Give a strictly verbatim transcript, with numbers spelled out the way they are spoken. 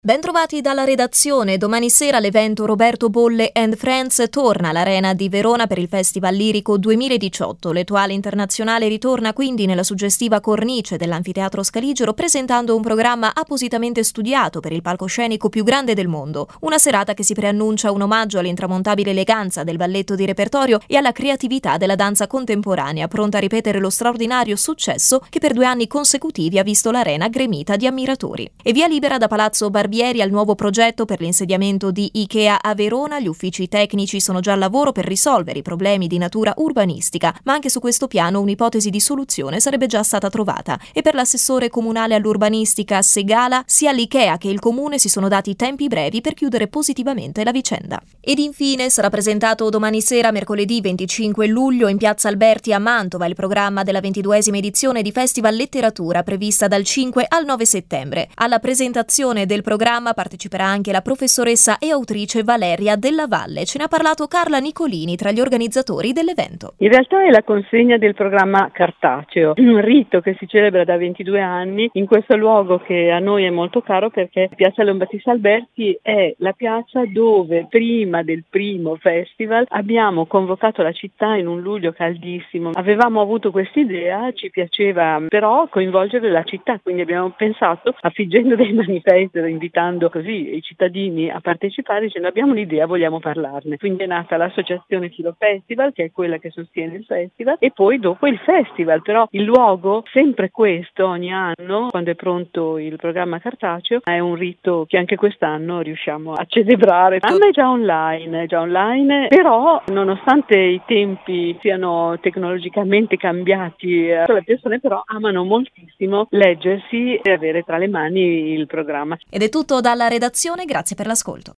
Bentrovati dalla redazione. Domani sera l'evento Roberto Bolle and Friends torna all'Arena di Verona per il Festival Lirico duemiladiciotto. L'Étoile Internazionale ritorna quindi nella suggestiva cornice dell'Anfiteatro Scaligero presentando un programma appositamente studiato per il palcoscenico più grande del mondo. Una serata che si preannuncia un omaggio all'intramontabile eleganza del balletto di repertorio e alla creatività della danza contemporanea, pronta a ripetere lo straordinario successo che per due anni consecutivi ha visto l'Arena gremita di ammiratori. E via libera da Palazzo Barbieri al nuovo progetto per l'insediamento di Ikea a Verona. Gli uffici tecnici sono già al lavoro per risolvere i problemi di natura urbanistica, ma anche su questo piano un'ipotesi di soluzione sarebbe già stata trovata. E per l'assessore comunale all'urbanistica Segala, sia l'Ikea che il comune si sono dati tempi brevi per chiudere positivamente la vicenda. Ed infine sarà presentato domani sera, mercoledì venticinque luglio, in Piazza Alberti a Mantova il programma della ventiduesima edizione di Festival Letteratura, prevista dal cinque al nove settembre. Alla presentazione del programma parteciperà anche la professoressa e autrice Valeria Della Valle. Ce ne ha parlato Carla Nicolini, tra gli organizzatori dell'evento. In realtà è la consegna del programma cartaceo, un rito che si celebra da ventidue anni in questo luogo che a noi è molto caro, perché Piazza Leon Battista Alberti è la piazza dove prima del primo festival abbiamo convocato la città in un luglio caldissimo. Avevamo avuto quest'idea, ci piaceva però coinvolgere la città, quindi abbiamo pensato, affiggendo dei manifesti, invitando così i cittadini a partecipare, dicendo abbiamo un'idea, vogliamo parlarne. Quindi è nata l'associazione Filo Festival, che è quella che sostiene il festival, e poi dopo il festival. Però il luogo, sempre questo ogni anno, quando è pronto il programma cartaceo, è un rito che anche quest'anno riusciamo a celebrare. L'anno è già online, è già online, però nonostante i tempi siano tecnologicamente cambiati, le persone però amano moltissimo leggersi e avere tra le mani il programma. Ed è tutto dalla redazione, grazie per l'ascolto.